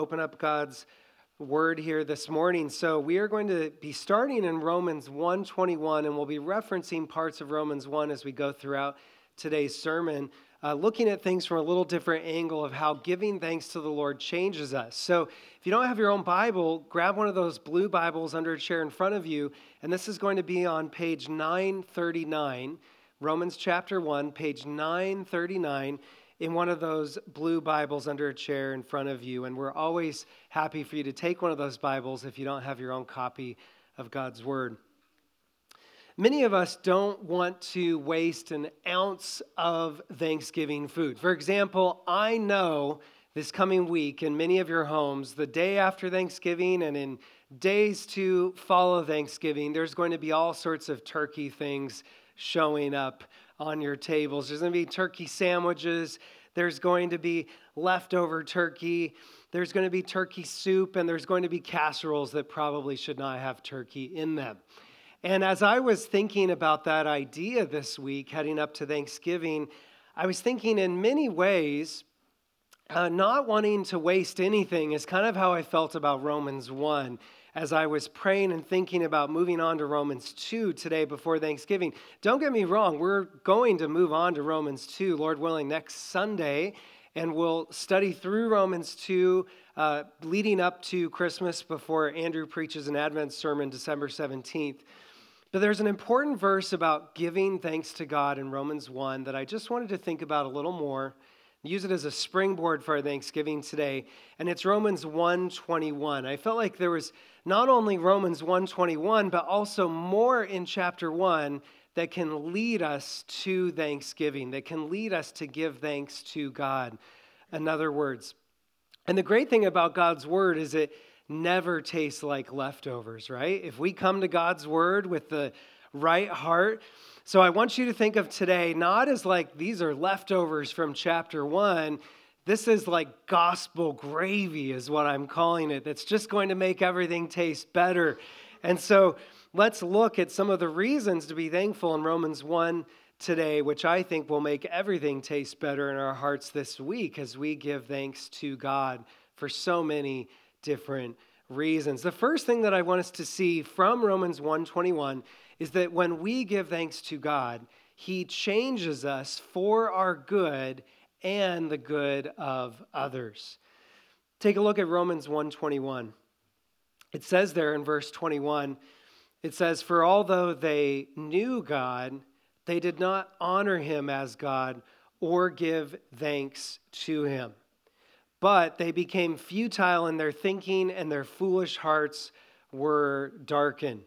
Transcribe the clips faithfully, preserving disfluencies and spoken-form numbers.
Open up God's word here this morning. So we are going to be starting in Romans one twenty-one, and we'll be referencing parts of Romans one as we go throughout today's sermon, uh, looking at things from a little different angle of how giving thanks to the Lord changes us. So if you don't have your own Bible, grab one of those blue Bibles under a chair in front of you, and this is going to be on page nine thirty-nine, Romans chapter one, page nine thirty-nine, in one of those blue Bibles under a chair in front of you. And we're always happy for you to take one of those Bibles if you don't have your own copy of God's Word. Many of us don't want to waste an ounce of Thanksgiving food. For example, I know this coming week in many of your homes, the day after Thanksgiving and in days to follow Thanksgiving, there's going to be all sorts of turkey things showing up on your tables. There's going to be turkey sandwiches. There's going to be leftover turkey. There's going to be turkey soup, and there's going to be casseroles that probably should not have turkey in them. And as I was thinking about that idea this week, heading up to Thanksgiving, I was thinking in many ways, uh, not wanting to waste anything is kind of how I felt about Romans one. As I was praying and thinking about moving on to Romans two today before Thanksgiving. Don't get me wrong, we're going to move on to Romans two, Lord willing, next Sunday, and we'll study through Romans two uh, leading up to Christmas before Andrew preaches an Advent sermon December seventeenth. But there's an important verse about giving thanks to God in Romans one that I just wanted to think about a little more. Use it as a springboard for our Thanksgiving today, and it's Romans one twenty-one. I felt like there was not only Romans one twenty-one, but also more in chapter one that can lead us to Thanksgiving, that can lead us to give thanks to God, in other words. And the great thing about God's word is it never tastes like leftovers, right? If we come to God's word with the right heart. So I want you to think of today not as like these are leftovers from chapter one. This is like gospel gravy is what I'm calling it. That's just going to make everything taste better. And so let's look at some of the reasons to be thankful in Romans one today, which I think will make everything taste better in our hearts this week as we give thanks to God for so many different reasons. The first thing that I want us to see from Romans one twenty-one is that when we give thanks to God, He changes us for our good and the good of others. Take a look at Romans one twenty-one. It says there in verse twenty-one, it says, "For although they knew God, they did not honor Him as God or give thanks to Him. But they became futile in their thinking, and their foolish hearts were darkened."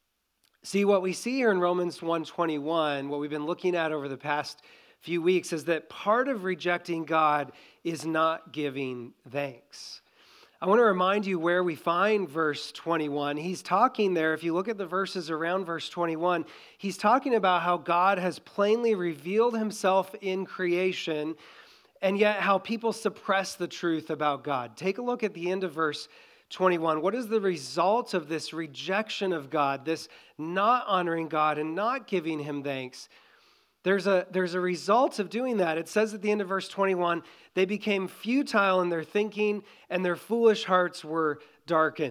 See, what we see here in Romans one twenty-one, what we've been looking at over the past few weeks, is that part of rejecting God is not giving thanks. I want to remind you where we find verse twenty-one. He's talking there, if you look at the verses around verse twenty-one, he's talking about how God has plainly revealed Himself in creation, and yet how people suppress the truth about God. Take a look at the end of verse twenty-one. What is the result of this rejection of God, this not honoring God and not giving Him thanks? There's a, there's a result of doing that. It says at the end of verse twenty-one, they became futile in their thinking and their foolish hearts were darkened.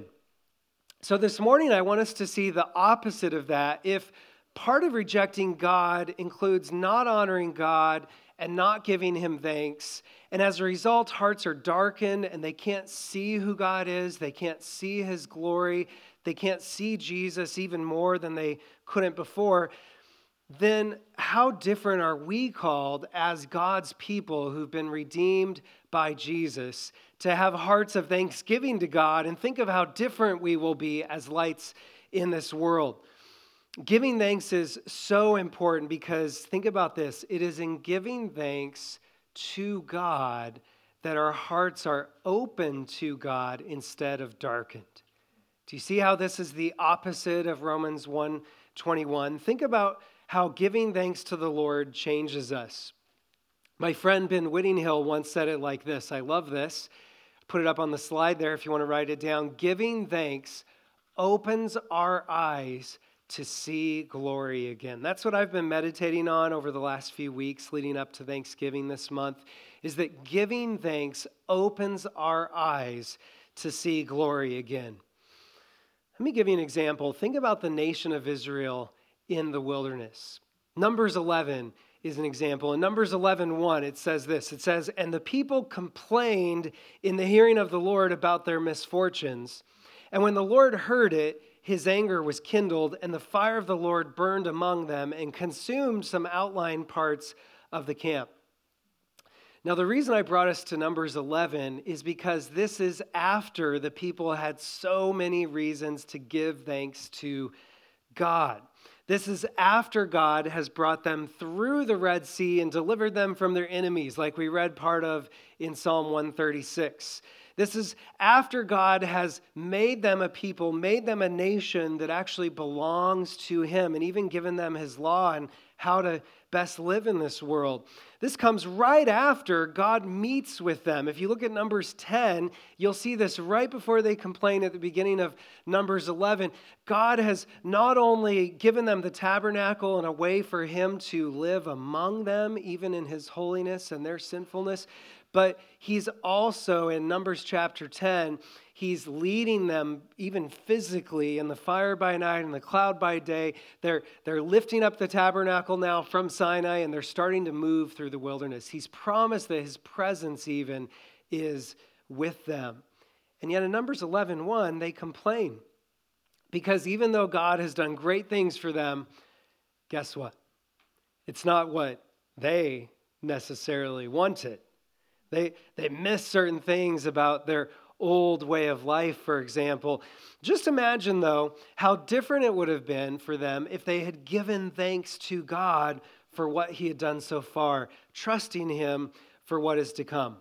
So this morning, I want us to see the opposite of that. If part of rejecting God includes not honoring God and not giving Him thanks, and as a result, hearts are darkened and they can't see who God is, they can't see His glory, they can't see Jesus even more than they couldn't before, then how different are we called as God's people who've been redeemed by Jesus to have hearts of thanksgiving to God, and think of how different we will be as lights in this world. Giving thanks is so important because think about this. It is in giving thanks to God that our hearts are open to God instead of darkened. Do you see how this is the opposite of Romans one twenty-one? Think about how giving thanks to the Lord changes us. My friend Ben Whittinghill once said it like this. I love this. Put it up on the slide there if you want to write it down. Giving thanks opens our eyes to see glory again. That's what I've been meditating on over the last few weeks leading up to Thanksgiving this month, is that giving thanks opens our eyes to see glory again. Let me give you an example. Think about the nation of Israel in the wilderness. Numbers eleven is an example. In Numbers eleven one, it says this. It says, "And the people complained in the hearing of the Lord about their misfortunes. And when the Lord heard it, his anger was kindled, and the fire of the Lord burned among them and consumed some outlying parts of the camp." Now, the reason I brought us to Numbers eleven is because this is after the people had so many reasons to give thanks to God. This is after God has brought them through the Red Sea and delivered them from their enemies, like we read part of in Psalm one thirty-six. This is after God has made them a people, made them a nation that actually belongs to him, and even given them his law and how to best live in this world. This comes right after God meets with them. If you look at Numbers ten, you'll see this right before they complain at the beginning of Numbers eleven. God has not only given them the tabernacle and a way for him to live among them, even in his holiness and their sinfulness, but he's also, in Numbers chapter ten, he's leading them even physically in the fire by night and the cloud by day. They're, they're lifting up the tabernacle now from Sinai, and they're starting to move through the wilderness. He's promised that his presence even is with them. And yet in Numbers eleven one, they complain. Because even though God has done great things for them, guess what? It's not what they necessarily wanted. They, they miss certain things about their old way of life, for example. Just imagine, though, how different it would have been for them if they had given thanks to God for what he had done so far, trusting him for what is to come.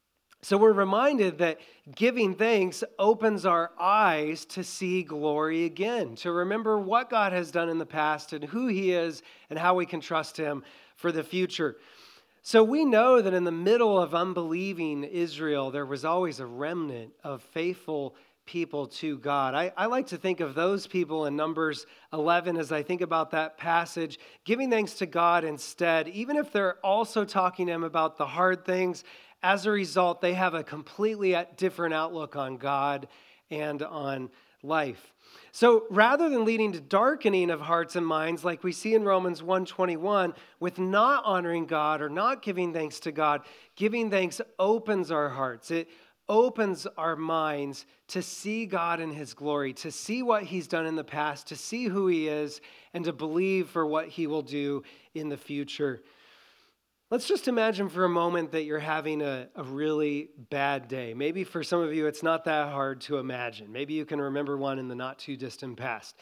So we're reminded that giving thanks opens our eyes to see glory again, to remember what God has done in the past and who he is and how we can trust him for the future. So we know that in the middle of unbelieving Israel, there was always a remnant of faithful people to God. I, I like to think of those people in Numbers eleven as I think about that passage, giving thanks to God instead, even if they're also talking to him about the hard things. As a result, they have a completely different outlook on God and on life. So rather than leading to darkening of hearts and minds like we see in Romans one twenty-one, with not honoring God or not giving thanks to God, giving thanks opens our hearts. It opens our minds to see God in his glory, to see what he's done in the past, to see who he is, and to believe for what he will do in the future. Let's just imagine for a moment that you're having a, a really bad day. Maybe for some of you, it's not that hard to imagine. Maybe you can remember one in the not too distant past.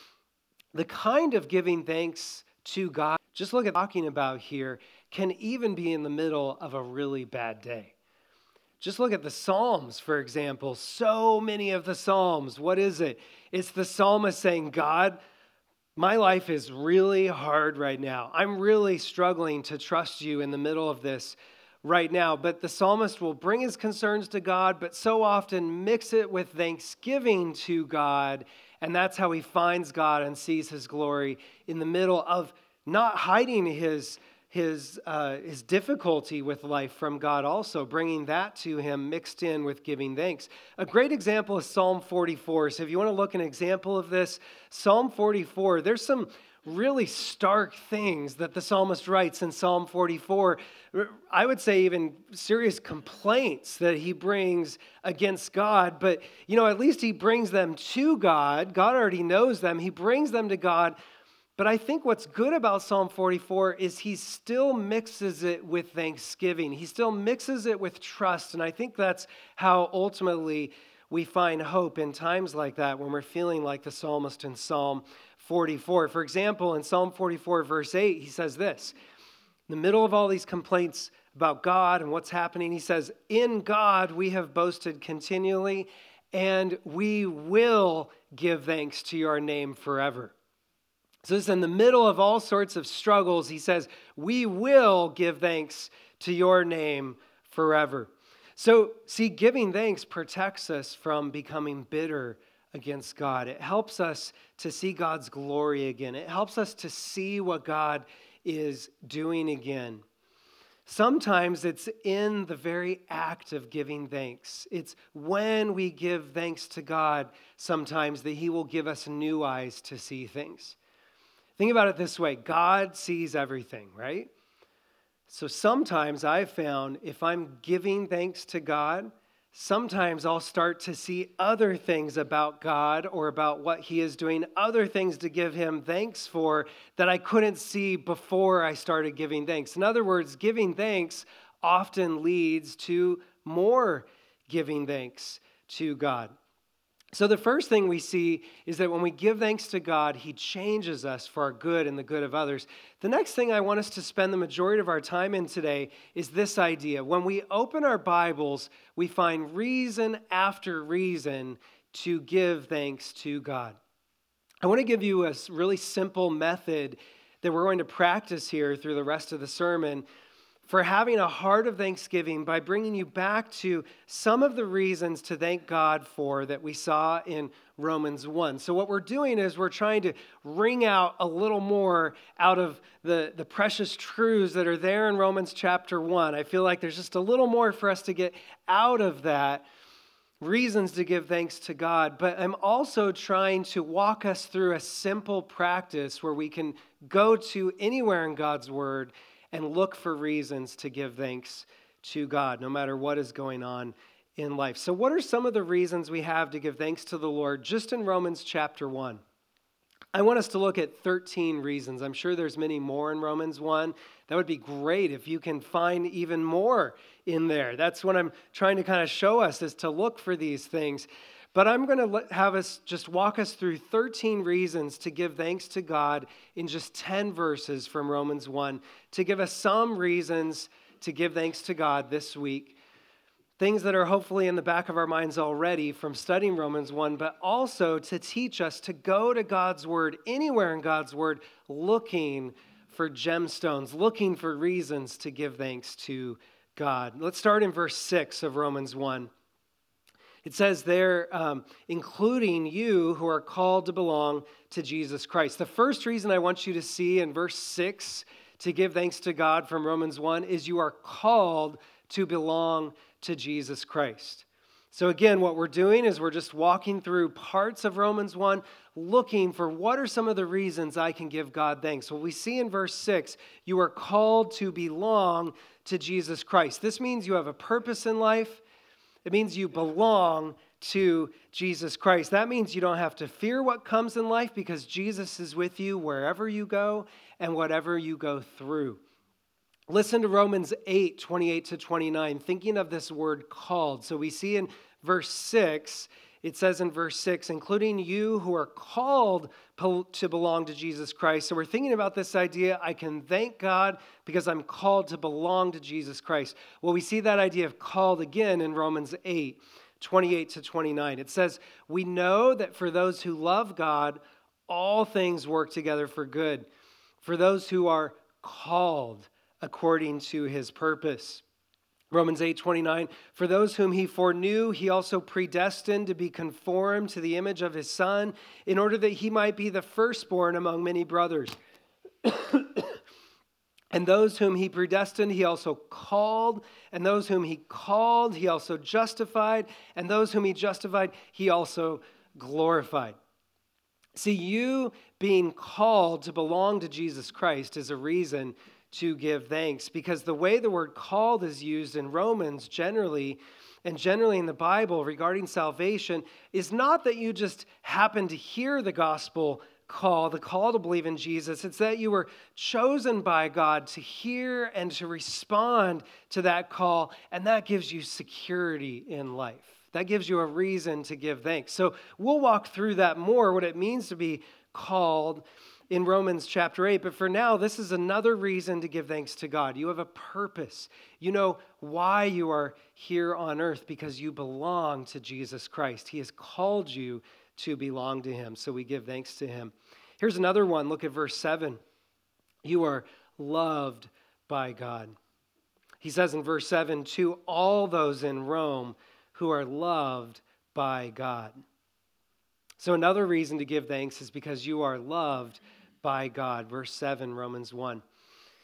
The kind of giving thanks to God, just look at talking about here, can even be in the middle of a really bad day. Just look at the Psalms, for example. So many of the Psalms, what is it? It's the psalmist saying, God, my life is really hard right now. I'm really struggling to trust you in the middle of this right now. But the psalmist will bring his concerns to God, but so often mix it with thanksgiving to God. And that's how he finds God and sees his glory in the middle of not hiding his his uh, his difficulty with life from God, also bringing that to him mixed in with giving thanks. A great example is Psalm forty-four. So if you want to look at an example of this, Psalm forty-four, there's some really stark things that the psalmist writes in Psalm forty-four. I would say even serious complaints that he brings against God, but you know, at least he brings them to God. God already knows them. He brings them to God. But I think what's good about Psalm forty-four is he still mixes it with thanksgiving. He still mixes it with trust. And I think that's how ultimately we find hope in times like that, when we're feeling like the psalmist in Psalm forty-four. For example, in Psalm forty-four, verse eight, he says this. In the middle of all these complaints about God and what's happening, he says, "In God we have boasted continually, and we will give thanks to your name forever." So this is in the middle of all sorts of struggles. He says, we will give thanks to your name forever. So see, giving thanks protects us from becoming bitter against God. It helps us to see God's glory again. It helps us to see what God is doing again. Sometimes it's in the very act of giving thanks. It's when we give thanks to God sometimes that he will give us new eyes to see things. Think about it this way. God sees everything, right? So sometimes I've found if I'm giving thanks to God, sometimes I'll start to see other things about God or about what he is doing, other things to give him thanks for that I couldn't see before I started giving thanks. In other words, giving thanks often leads to more giving thanks to God. So the first thing we see is that when we give thanks to God, he changes us for our good and the good of others. The next thing I want us to spend the majority of our time in today is this idea. When we open our Bibles, we find reason after reason to give thanks to God. I want to give you a really simple method that we're going to practice here through the rest of the sermon for having a heart of thanksgiving by bringing you back to some of the reasons to thank God for that we saw in Romans one. So what we're doing is we're trying to wring out a little more out of the, the precious truths that are there in Romans chapter one. I feel like there's just a little more for us to get out of that, reasons to give thanks to God. But I'm also trying to walk us through a simple practice where we can go to anywhere in God's word and look for reasons to give thanks to God, no matter what is going on in life. So what are some of the reasons we have to give thanks to the Lord just in Romans chapter one? I want us to look at thirteen reasons. I'm sure there's many more in Romans one. That would be great if you can find even more in there. That's what I'm trying to kind of show us, is to look for these things. But I'm going to have us just walk us through thirteen reasons to give thanks to God in just ten verses from Romans one, to give us some reasons to give thanks to God this week. Things that are hopefully in the back of our minds already from studying Romans one, but also to teach us to go to God's word, anywhere in God's word, looking for gemstones, looking for reasons to give thanks to God. Let's start in verse six of Romans one. It says there, um, including you who are called to belong to Jesus Christ. The first reason I want you to see in verse six to give thanks to God from Romans one is you are called to belong to Jesus Christ. So again, what we're doing is we're just walking through parts of Romans one, looking for what are some of the reasons I can give God thanks. Well, we see in verse six, you are called to belong to Jesus Christ. This means you have a purpose in life. It means you belong to Jesus Christ. That means you don't have to fear what comes in life because Jesus is with you wherever you go and whatever you go through. Listen to Romans eight, twenty-eight to twenty-nine, thinking of this word called. So we see in verse six, it says in verse six, including you who are called to belong to Jesus Christ. So we're thinking about this idea, I can thank God because I'm called to belong to Jesus Christ. Well, we see that idea of called again in Romans eight, twenty-eight to twenty-nine. It says, we know that for those who love God, all things work together for good, for those who are called according to his purpose. Romans eight twenty-nine, for those whom he foreknew, he also predestined to be conformed to the image of his Son, in order that he might be the firstborn among many brothers. And those whom he predestined, he also called. And those whom he called, he also justified. And those whom he justified, he also glorified. See, you being called to belong to Jesus Christ is a reason to give thanks, because the way the word called is used in Romans generally, and generally in the Bible regarding salvation, is not that you just happen to hear the gospel call, the call to believe in Jesus. It's that you were chosen by God to hear and to respond to that call, and that gives you security in life. That gives you a reason to give thanks. So we'll walk through that more, what it means to be called in Romans chapter eight. But for now, this is another reason to give thanks to God. You have a purpose. You know why you are here on earth, because you belong to Jesus Christ. He has called you to belong to him. So we give thanks to him. Here's another one. Look at verse seven. You are loved by God. He says in verse seven, to all those in Rome who are loved by God. So another reason to give thanks is because you are loved by God. Verse seven, Romans one.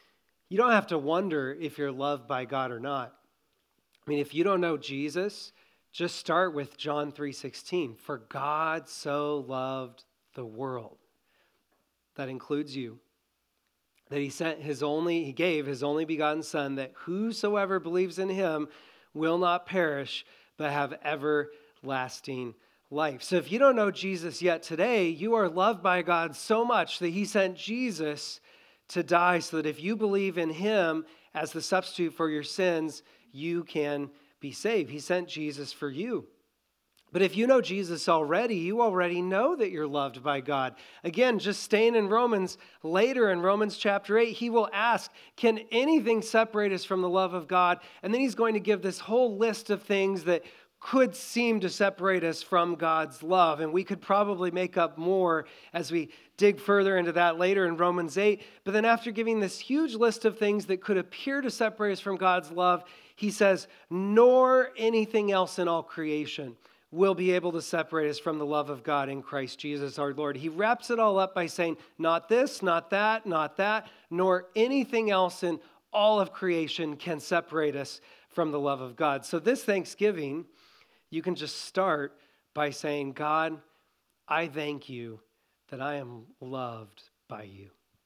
you don't have to wonder if you're loved by God or not. I mean, if you don't know Jesus, just start with John three sixteen. For God so loved the world. That includes you. That he sent his only, he gave his only begotten Son, that whosoever believes in him will not perish, but have everlasting life. So if you don't know Jesus yet today, you are loved by God so much that he sent Jesus to die so that if you believe in him as the substitute for your sins, you can be saved. He sent Jesus for you. But if you know Jesus already, you already know that you're loved by God. Again, just staying in Romans, later in Romans chapter eight, he will ask, can anything separate us from the love of God? And then he's going to give this whole list of things that could seem to separate us from God's love. And we could probably make up more as we dig further into that later in Romans eight. But then after giving this huge list of things that could appear to separate us from God's love, he says, nor anything else in all creation will be able to separate us from the love of God in Christ Jesus our Lord. He wraps it all up by saying, not this, not that, not that, nor anything else in all of creation can separate us from the love of God. So this Thanksgiving, you can just start by saying, God, I thank you that I am loved by you.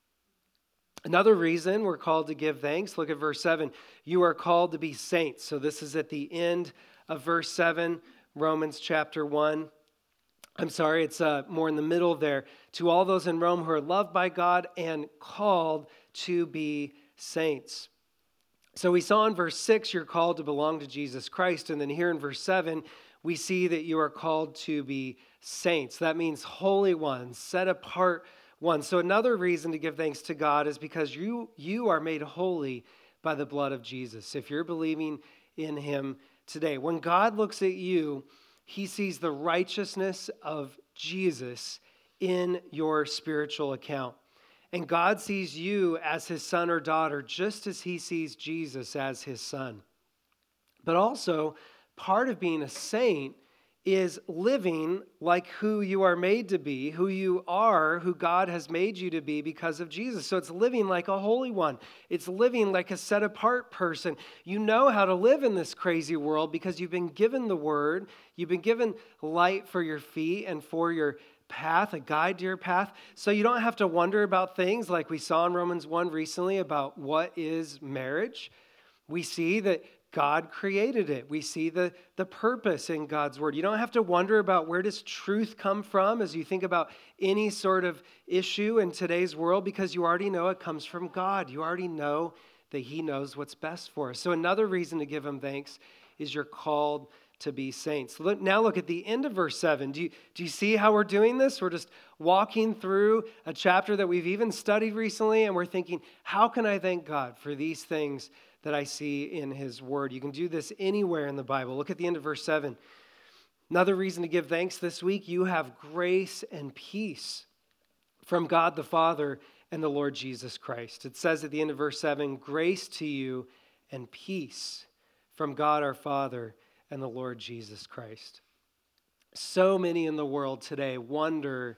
Another reason we're called to give thanks, look at verse seven. You are called to be saints. So this is at the end of verse seven. Romans chapter one. I'm sorry, it's uh, more in the middle there. To all those in Rome who are loved by God and called to be saints. So we saw in verse six, you're called to belong to Jesus Christ. And then here in verse seven, we see that you are called to be saints. That means holy ones, set apart ones. So another reason to give thanks to God is because you, you are made holy by the blood of Jesus. If you're believing in him today. When God looks at you, he sees the righteousness of Jesus in your spiritual account. And God sees you as his son or daughter, just as he sees Jesus as his son. But also, part of being a saint is living like who you are made to be, who you are, who God has made you to be because of Jesus. So it's living like a holy one. It's living like a set apart person. You know how to live in this crazy world because you've been given the word. You've been given light for your feet and for your path, a guide to your path. So you don't have to wonder about things like we saw in Romans one recently about what is marriage. We see that God created it. We see the, the purpose in God's word. You don't have to wonder about where does truth come from as you think about any sort of issue in today's world because you already know it comes from God. You already know that he knows what's best for us. So another reason to give him thanks is you're called to be saints. Look, now look at the end of verse seven. Do you, do you see how we're doing this? We're just walking through a chapter that we've even studied recently, and we're thinking, how can I thank God for these things that I see in his word? You can do this anywhere in the Bible. Look at the end of verse seven. Another reason to give thanks this week, you have grace and peace from God the Father and the Lord Jesus Christ. It says at the end of verse seven, grace to you and peace from God our Father and the Lord Jesus Christ. So many in the world today wonder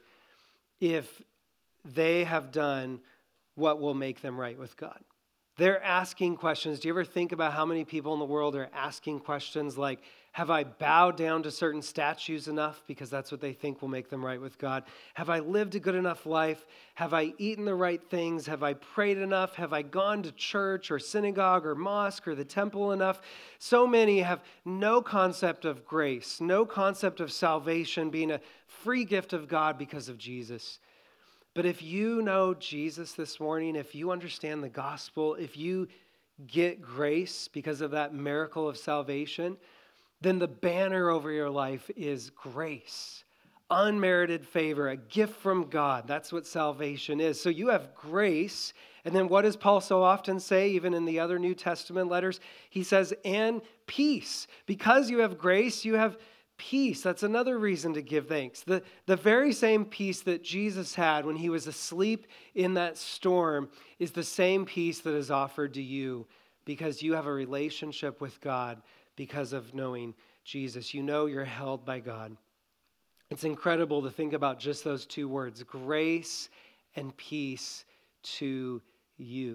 if they have done what will make them right with God. They're asking questions. Do you ever think about how many people in the world are asking questions like, have I bowed down to certain statues enough because that's what they think will make them right with God? Have I lived a good enough life? Have I eaten the right things? Have I prayed enough? Have I gone to church or synagogue or mosque or the temple enough? So many have no concept of grace, no concept of salvation being a free gift of God because of Jesus. But if you know Jesus this morning, if you understand the gospel, if you get grace because of that miracle of salvation, then the banner over your life is grace, unmerited favor, a gift from God. That's what salvation is. So you have grace. And then what does Paul so often say, even in the other New Testament letters? He says, and peace. Because you have grace, you have peace. That's another reason to give thanks. The, the very same peace that Jesus had when he was asleep in that storm is the same peace that is offered to you because you have a relationship with God because of knowing Jesus. You know you're held by God. It's incredible to think about just those two words, grace and peace to you.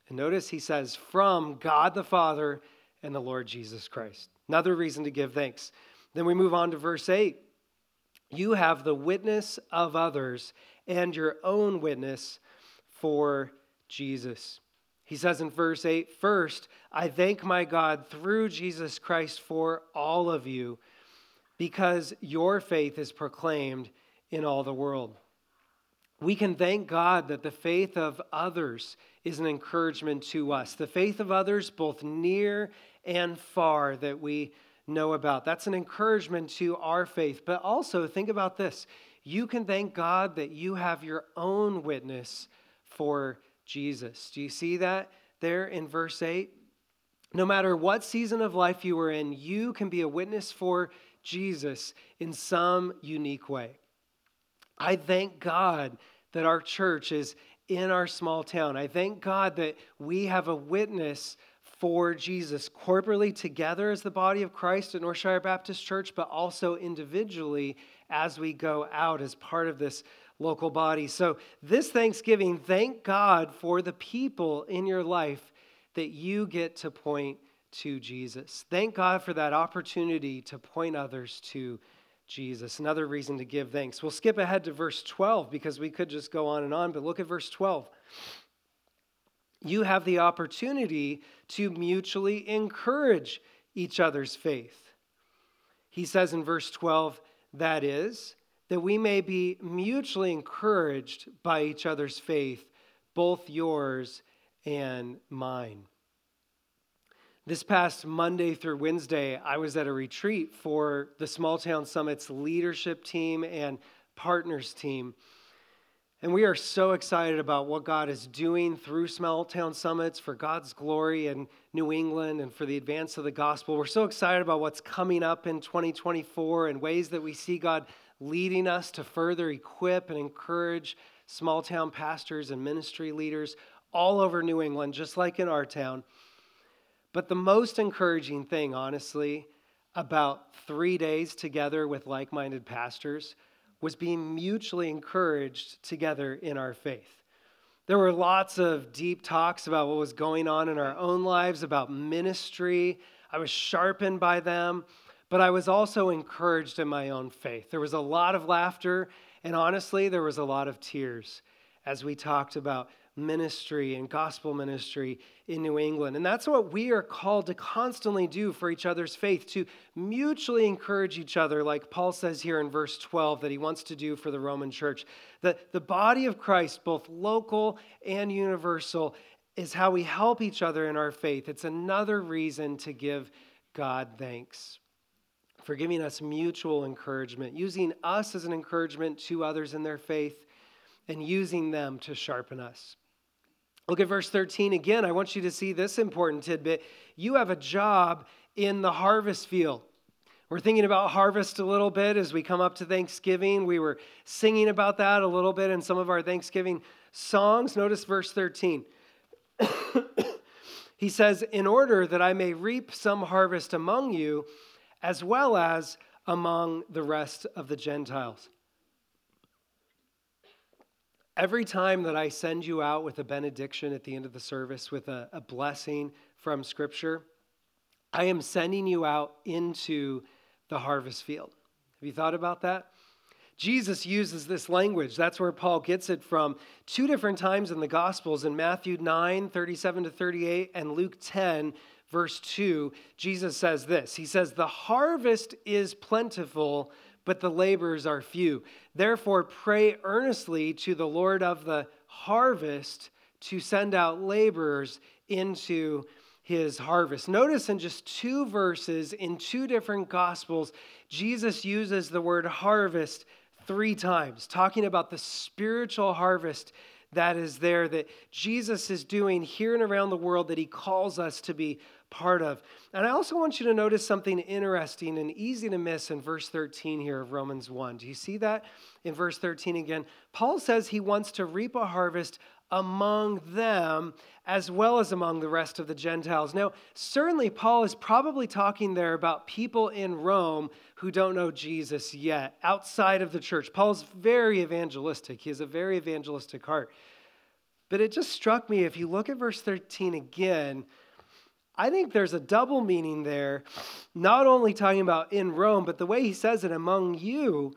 And notice he says, from God the Father and the Lord Jesus Christ. Another reason to give thanks. Then we move on to verse eight. You have the witness of others and your own witness for Jesus. He says in verse eight, first, I thank my God through Jesus Christ for all of you, because your faith is proclaimed in all the world. We can thank God that the faith of others is an encouragement to us. The faith of others, both near and far, that we know about. That's an encouragement to our faith. But also, think about this. You can thank God that you have your own witness for Jesus. Do you see that there in verse eight? No matter what season of life you are in, you can be a witness for Jesus in some unique way. I thank God that our church is in our small town. I thank God that we have a witness for Jesus corporately together as the body of Christ at Northshire Baptist Church, but also individually as we go out as part of this local body. So this Thanksgiving, thank God for the people in your life that you get to point to Jesus. Thank God for that opportunity to point others to Jesus. Another reason to give thanks. We'll skip ahead to verse twelve because we could just go on and on, but look at verse twelve. You have the opportunity to mutually encourage each other's faith. He says in verse twelve, that is, that we may be mutually encouraged by each other's faith, both yours and mine. This past Monday through Wednesday, I was at a retreat for the Small Town Summit's leadership team and partners team. And we are so excited about what God is doing through Small Town Summits for God's glory in New England and for the advance of the gospel. We're so excited about what's coming up in twenty twenty-four and ways that we see God leading us to further equip and encourage small town pastors and ministry leaders all over New England, just like in our town. But the most encouraging thing, honestly, about three days together with like-minded pastors was being mutually encouraged together in our faith. There were lots of deep talks about what was going on in our own lives, about ministry. I was sharpened by them, but I was also encouraged in my own faith. There was a lot of laughter, and honestly, there was a lot of tears as we talked about ministry and gospel ministry in New England. And that's what we are called to constantly do for each other's faith, to mutually encourage each other, like Paul says here in verse twelve that he wants to do for the Roman church. The, the body of Christ, both local and universal, is how we help each other in our faith. It's another reason to give God thanks for giving us mutual encouragement, using us as an encouragement to others in their faith, and using them to sharpen us. Look at verse thirteen again. I want you to see this important tidbit. You have a job in the harvest field. We're thinking about harvest a little bit as we come up to Thanksgiving. We were singing about that a little bit in some of our Thanksgiving songs. Notice verse thirteen. He says, in order that I may reap some harvest among you, as well as among the rest of the Gentiles. Every time that I send you out with a benediction at the end of the service, with a, a blessing from Scripture, I am sending you out into the harvest field. Have you thought about that? Jesus uses this language. That's where Paul gets it from two different times in the Gospels. In Matthew nine, thirty-seven to thirty-eight, and Luke ten, verse two, Jesus says this. He says, the harvest is plentiful, but the laborers are few. Therefore, pray earnestly to the Lord of the harvest to send out laborers into his harvest. Notice in just two verses, in two different Gospels, Jesus uses the word harvest three times, talking about the spiritual harvest that is there, that Jesus is doing here and around the world, that he calls us to be part of. And I also want you to notice something interesting and easy to miss in verse thirteen here of Romans one. Do you see that in verse thirteen again? Paul says he wants to reap a harvest among them as well as among the rest of the Gentiles. Now, certainly Paul is probably talking there about people in Rome who don't know Jesus yet, outside of the church. Paul's very evangelistic. He has a very evangelistic heart. But it just struck me, if you look at verse thirteen again, I think there's a double meaning there, not only talking about in Rome, but the way he says it, among you,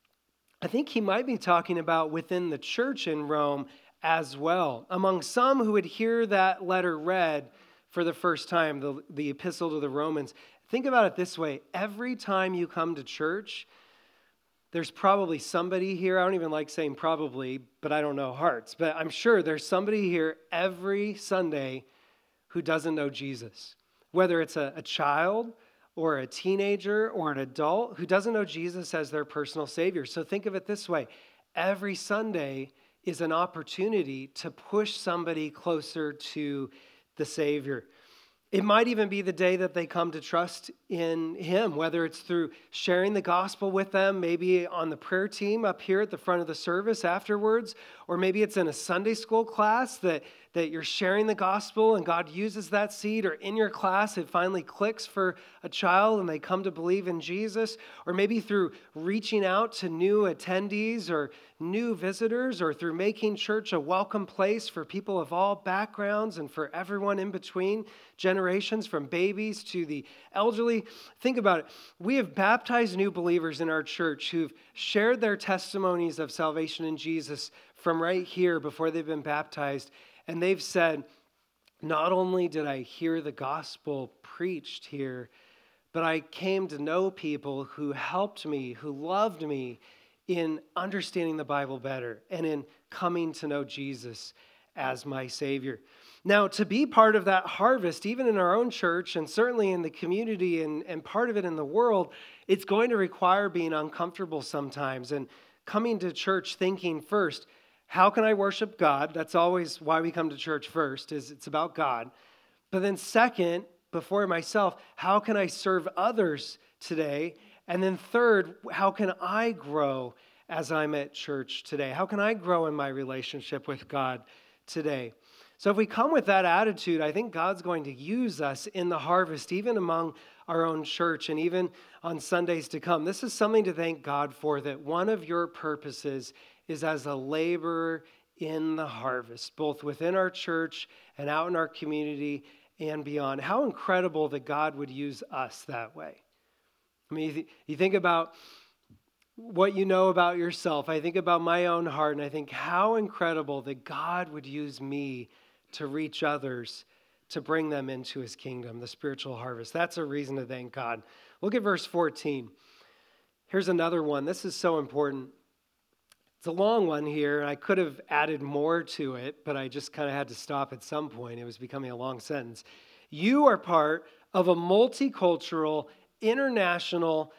I think he might be talking about within the church in Rome as well. Among some who would hear that letter read for the first time, the, the epistle to the Romans, think about it this way. Every time you come to church, there's probably somebody here, I don't even like saying probably, but I don't know hearts, but I'm sure there's somebody here every Sunday who doesn't know Jesus. Whether it's a, a child or a teenager or an adult who doesn't know Jesus as their personal Savior. So think of it this way. Every Sunday is an opportunity to push somebody closer to the Savior. It might even be the day that they come to trust in Him, whether it's through sharing the gospel with them, maybe on the prayer team up here at the front of the service afterwards, or maybe it's in a Sunday school class that, that you're sharing the gospel and God uses that seed, or in your class it finally clicks for a child and they come to believe in Jesus, or maybe through reaching out to new attendees or new visitors, or through making church a welcome place for people of all backgrounds and for everyone in between generations, from babies to the elderly. Think about it. We have baptized new believers in our church who've shared their testimonies of salvation in Jesus from right here before they've been baptized. And they've said, not only did I hear the gospel preached here, but I came to know people who helped me, who loved me in understanding the Bible better and in coming to know Jesus as my Savior. Now, to be part of that harvest, even in our own church and certainly in the community and, and part of it in the world, it's going to require being uncomfortable sometimes and coming to church thinking first, how can I worship God? That's always why we come to church first, is it's about God. But then second, before myself, how can I serve others today? And then third, how can I grow as I'm at church today? How can I grow in my relationship with God today? So if we come with that attitude, I think God's going to use us in the harvest, even among our own church and even on Sundays to come. This is something to thank God for, that one of your purposes is as a laborer in the harvest, both within our church and out in our community and beyond. How incredible that God would use us that way. I mean, you think about what you know about yourself. I think about my own heart, and I think how incredible that God would use me to reach others, to bring them into His kingdom, the spiritual harvest. That's a reason to thank God. Look at verse fourteen. Here's another one. This is so important. It's a long one here, and I could have added more to it, but I just kind of had to stop at some point. It was becoming a long sentence. You are part of a multicultural, international,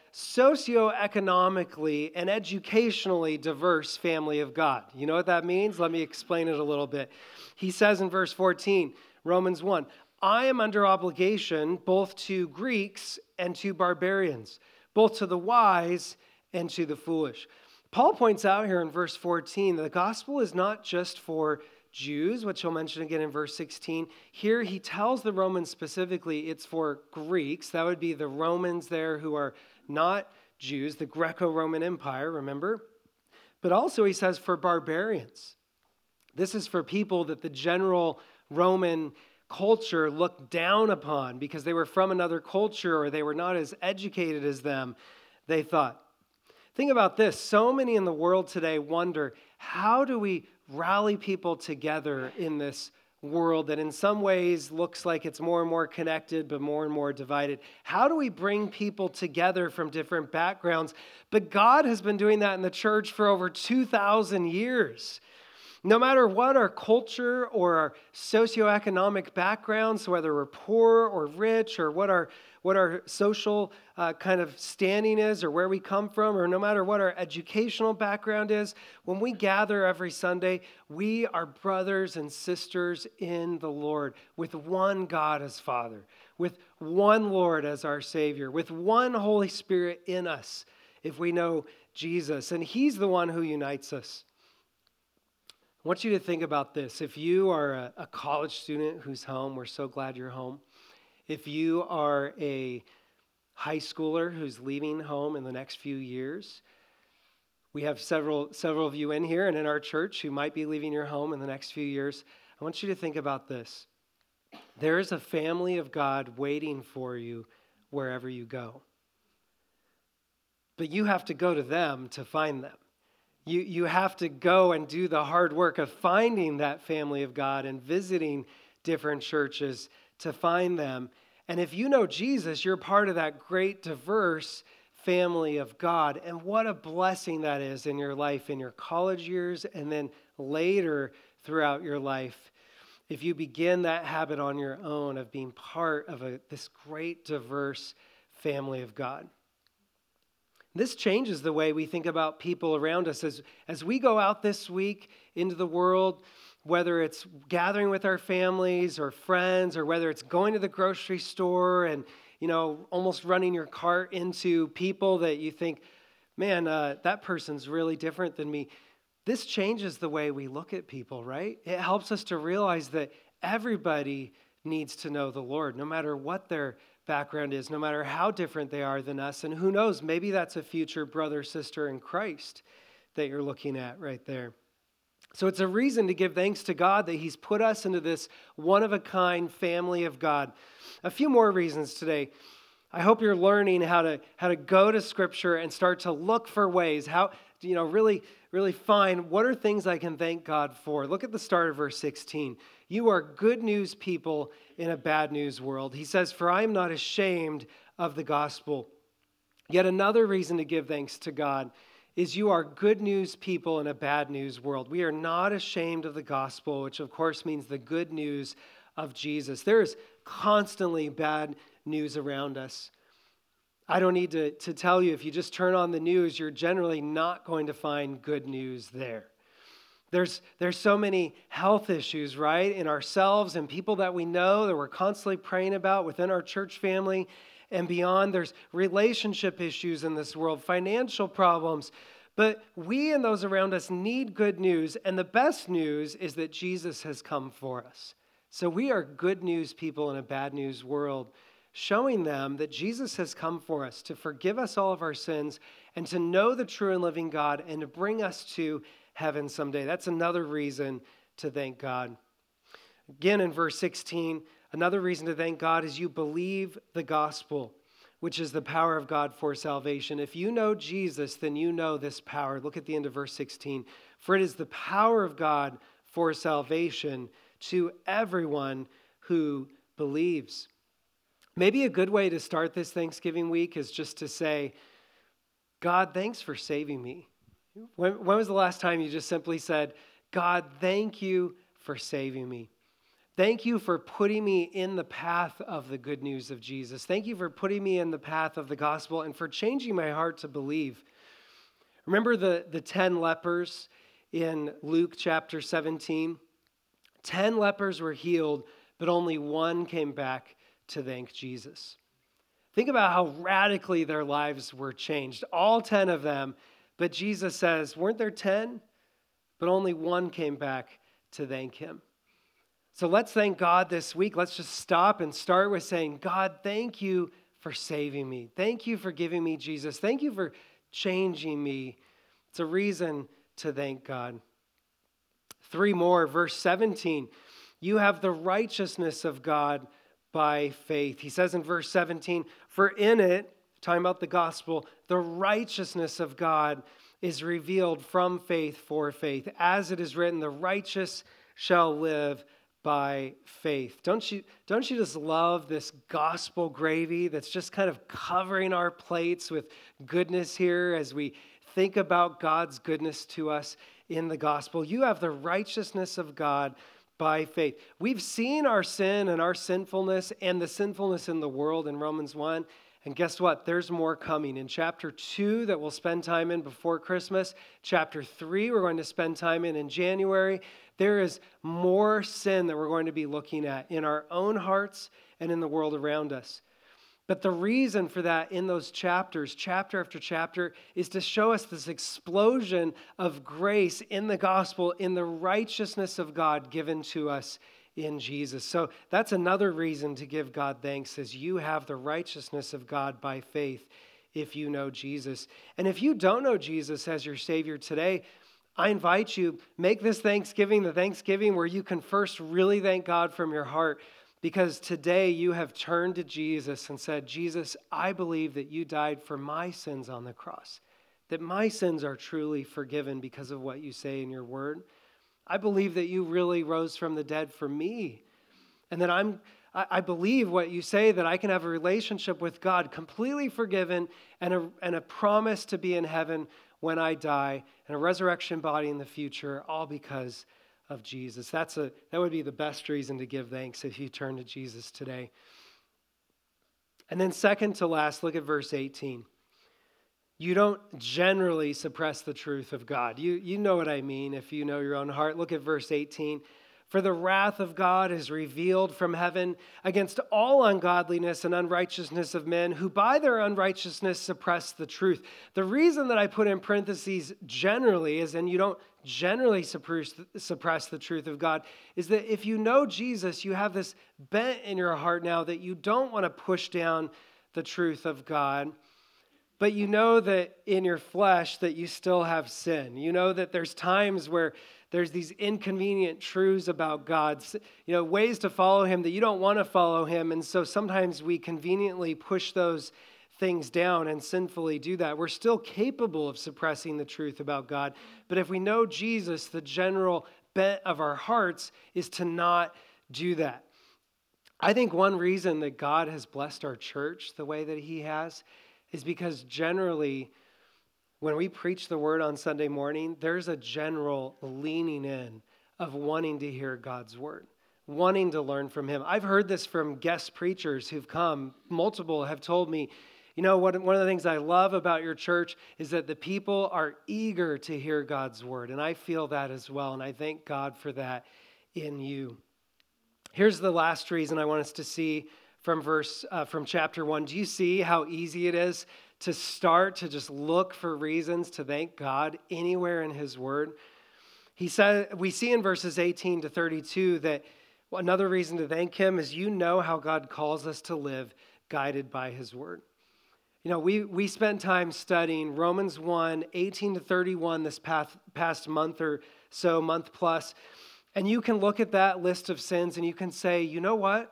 socioeconomically, and educationally diverse family of God. You know what that means? Let me explain it a little bit. He says in verse fourteen, Romans one, I am under obligation both to Greeks and to barbarians, both to the wise and to the foolish. Paul points out here in verse fourteen that the gospel is not just for Jews, which he'll mention again in verse sixteen. Here he tells the Romans specifically it's for Greeks. That would be the Romans there who are not Jews, the Greco-Roman Empire, remember? But also he says for barbarians. This is for people that the general Roman culture looked down upon because they were from another culture or they were not as educated as them, they thought. Think about this. So many in the world today wonder, how do we rally people together in this world that in some ways looks like it's more and more connected, but more and more divided? How do we bring people together from different backgrounds? But God has been doing that in the church for over two thousand years. No matter what our culture or our socioeconomic backgrounds, whether we're poor or rich, or what our what our social uh, kind of standing is, or where we come from, or no matter what our educational background is, when we gather every Sunday, we are brothers and sisters in the Lord, with one God as Father, with one Lord as our Savior, with one Holy Spirit in us, if we know Jesus. And He's the one who unites us. I want you to think about this. If you are a, a college student who's home, we're so glad you're home. If you are a high schooler who's leaving home in the next few years, We have several several of you in here and in our church who might be leaving your home in the next few years. I want you to think about this. There is a family of God waiting for you wherever you go. But you have to go to them to find them. You, you have to go and do the hard work of finding that family of God and visiting different churches to find them. And if you know Jesus, you're part of that great, diverse family of God. And what a blessing that is in your life, in your college years, and then later throughout your life. If you begin that habit on your own of being part of a, this great, diverse family of God. This changes the way we think about people around us. As, as we go out this week into the world, whether it's gathering with our families or friends, or whether it's going to the grocery store and, you know, almost running your cart into people that you think, man, uh, that person's really different than me. This changes the way we look at people, right? It helps us to realize that everybody needs to know the Lord, no matter what their background is, no matter how different they are than us. And who knows, maybe that's a future brother, sister in Christ that you're looking at right there. So it's a reason to give thanks to God that he's put us into this one-of-a-kind family of God. A few more reasons today. I hope you're learning how to how to go to Scripture and start to look for ways, how, you know, really, really find what are things I can thank God for. Look at the start of verse sixteen. You are good news people in a bad news world. He says, for I am not ashamed of the gospel. Yet another reason to give thanks to God is you are good news people in a bad news world. We are not ashamed of the gospel, which of course means the good news of Jesus. There is constantly bad news around us. I don't need to, to tell you, if you just turn on the news, you're generally not going to find good news there. There's, there's so many health issues, right, in ourselves and people that we know that we're constantly praying about within our church family and beyond. There's relationship issues in this world, financial problems. But we and those around us need good news. And the best news is that Jesus has come for us. So we are good news people in a bad news world, showing them that Jesus has come for us to forgive us all of our sins and to know the true and living God and to bring us to heaven someday. That's another reason to thank God. Again, in verse sixteen, another reason to thank God is you believe the gospel, which is the power of God for salvation. If you know Jesus, then you know this power. Look at the end of verse sixteen. For it is the power of God for salvation to everyone who believes. Maybe a good way to start this Thanksgiving week is just to say, God, thanks for saving me. When, when was the last time you just simply said, God, thank you for saving me. Thank you for putting me in the path of the good news of Jesus. Thank you for putting me in the path of the gospel and for changing my heart to believe. Remember the, the ten lepers in Luke chapter seventeen? Ten lepers were healed, but only one came back to thank Jesus. Think about how radically their lives were changed. All ten of them. But Jesus says, weren't there ten? But only one came back to thank him. So let's thank God this week. Let's just stop and start with saying, God, thank you for saving me. Thank you for giving me Jesus. Thank you for changing me. It's a reason to thank God. Three more, verse seventeen. You have the righteousness of God by faith. He says in verse seventeen, for in it, talking about the gospel, the righteousness of God is revealed from faith for faith. As it is written, the righteous shall live by faith. Don't you, don't you just love this gospel gravy that's just kind of covering our plates with goodness here as we think about God's goodness to us in the gospel? You have the righteousness of God by faith. We've seen our sin and our sinfulness and the sinfulness in the world in Romans one. And guess what? There's more coming. In chapter two that we'll spend time in before Christmas, chapter three we're going to spend time in in January, there is more sin that we're going to be looking at in our own hearts and in the world around us. But the reason for that in those chapters, chapter after chapter, is to show us this explosion of grace in the gospel, in the righteousness of God given to us in Jesus. So that's another reason to give God thanks, as you have the righteousness of God by faith if you know Jesus. And if you don't know Jesus as your Savior today, I invite you, make this Thanksgiving the Thanksgiving where you can first really thank God from your heart, because today you have turned to Jesus and said, Jesus, I believe that you died for my sins on the cross, that my sins are truly forgiven because of what you say in your word. I believe that you really rose from the dead for me, and that I'm, I, I believe what you say, that I can have a relationship with God completely forgiven and a, and a promise to be in heaven when I die and a resurrection body in the future, all because of Jesus. That's a that would be the best reason to give thanks if you turn to Jesus today. And then second to last, look at verse eighteen. You don't generally suppress the truth of God. You, you know what I mean if you know your own heart. Look at verse eighteen. For the wrath of God is revealed from heaven against all ungodliness and unrighteousness of men who by their unrighteousness suppress the truth. The reason that I put in parentheses generally is, and you don't generally suppress, suppress the truth of God, is that if you know Jesus, you have this bent in your heart now that you don't want to push down the truth of God. But you know that in your flesh that you still have sin. You know that there's times where there's these inconvenient truths about God, you know, ways to follow him that you don't want to follow him. And so sometimes we conveniently push those things down and sinfully do that. We're still capable of suppressing the truth about God. But if we know Jesus, the general bent of our hearts is to not do that. I think one reason that God has blessed our church the way that he has is because generally, when we preach the word on Sunday morning, there's a general leaning in of wanting to hear God's word, wanting to learn from him. I've heard this from guest preachers who've come. Multiple have told me, you know, what, one of the things I love about your church is that the people are eager to hear God's word. And I feel that as well. And I thank God for that in you. Here's the last reason I want us to see from verse, uh, from chapter one. Do you see how easy it is to start to just look for reasons to thank God anywhere in his word? He said, we see in verses eighteen to thirty-two that another reason to thank him is you know how God calls us to live guided by his word. You know, we, we spent time studying Romans one, eighteen to thirty-one this past, past month or so, month plus. And you can look at that list of sins and you can say, you know what?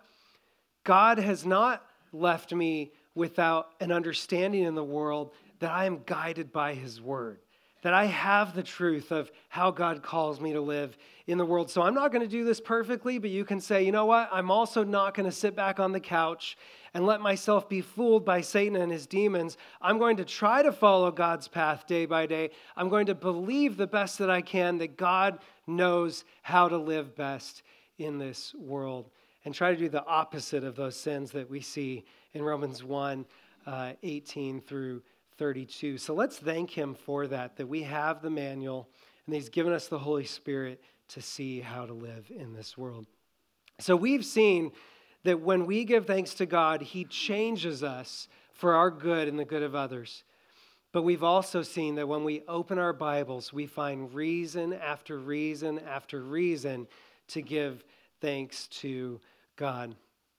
God has not left me without an understanding in the world that I am guided by his word, that I have the truth of how God calls me to live in the world. So I'm not going to do this perfectly, but you can say, you know what? I'm also not going to sit back on the couch and let myself be fooled by Satan and his demons. I'm going to try to follow God's path day by day. I'm going to believe the best that I can that God knows how to live best in this world, and try to do the opposite of those sins that we see in Romans one, uh, eighteen through thirty-two. So let's thank him for that, that we have the manual and he's given us the Holy Spirit to see how to live in this world. So we've seen that when we give thanks to God, he changes us for our good and the good of others. But we've also seen that when we open our Bibles, we find reason after reason after reason to give thanks to God.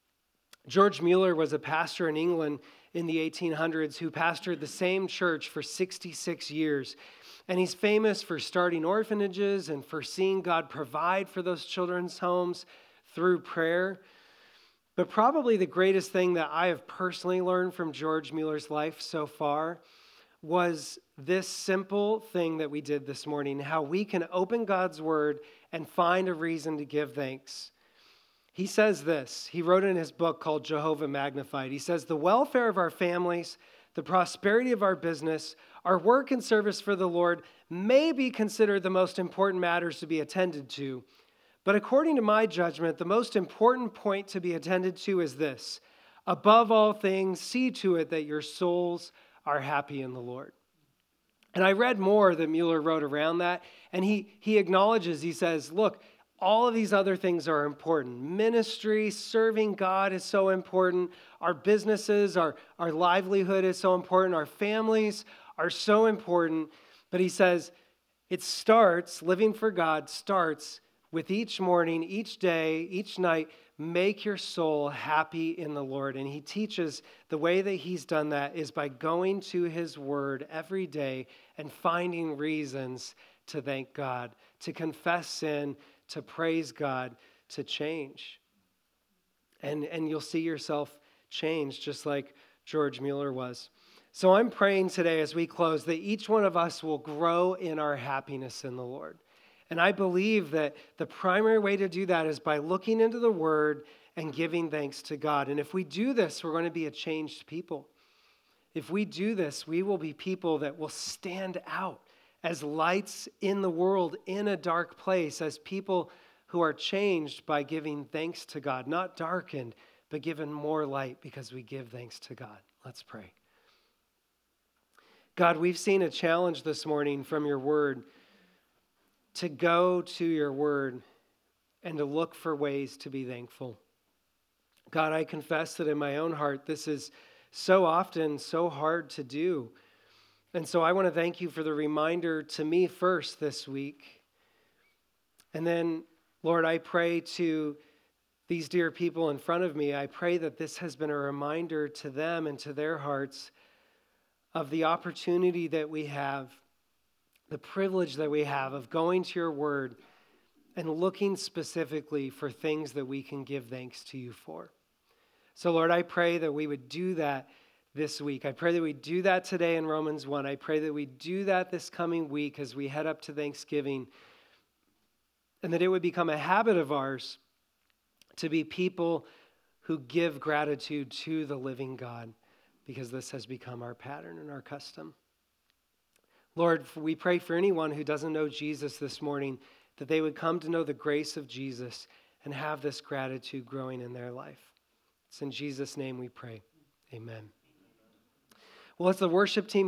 George Mueller was a pastor in England in the eighteen hundreds who pastored the same church for sixty-six years. And he's famous for starting orphanages and for seeing God provide for those children's homes through prayer. But probably the greatest thing that I have personally learned from George Mueller's life so far was this simple thing that we did this morning, how we can open God's word and find a reason to give thanks. He says this, he wrote in his book called Jehovah Magnified. He says, the welfare of our families, the prosperity of our business, our work and service for the Lord may be considered the most important matters to be attended to. But according to my judgment, the most important point to be attended to is this: above all things, see to it that your souls are happy in the Lord. And I read more that Mueller wrote around that, and he, he acknowledges, he says, look, all of these other things are important. Ministry, serving God is so important. Our businesses, our, our livelihood is so important. Our families are so important. But he says it starts, living for God starts with each morning, each day, each night, make your soul happy in the Lord. And he teaches the way that he's done that is by going to his word every day and finding reasons to thank God, to confess sin, to praise God, to change. And, and you'll see yourself change just like George Mueller was. So I'm praying today as we close that each one of us will grow in our happiness in the Lord. And I believe that the primary way to do that is by looking into the Word and giving thanks to God. And if we do this, we're going to be a changed people. If we do this, we will be people that will stand out as lights in the world in a dark place, as people who are changed by giving thanks to God, not darkened, but given more light because we give thanks to God. Let's pray. God, we've seen a challenge this morning from your word to go to your word and to look for ways to be thankful. God, I confess that in my own heart, this is so often so hard to do. And so I want to thank you for the reminder to me first this week. And then, Lord, I pray to these dear people in front of me, I pray that this has been a reminder to them and to their hearts of the opportunity that we have, the privilege that we have of going to your word and looking specifically for things that we can give thanks to you for. So, Lord, I pray that we would do that this week. I pray that we do that today in Romans one. I pray that we do that this coming week as we head up to Thanksgiving, and that it would become a habit of ours to be people who give gratitude to the living God, because this has become our pattern and our custom. Lord, we pray for anyone who doesn't know Jesus this morning, that they would come to know the grace of Jesus and have this gratitude growing in their life. It's in Jesus' name we pray. Amen. Well, as the worship team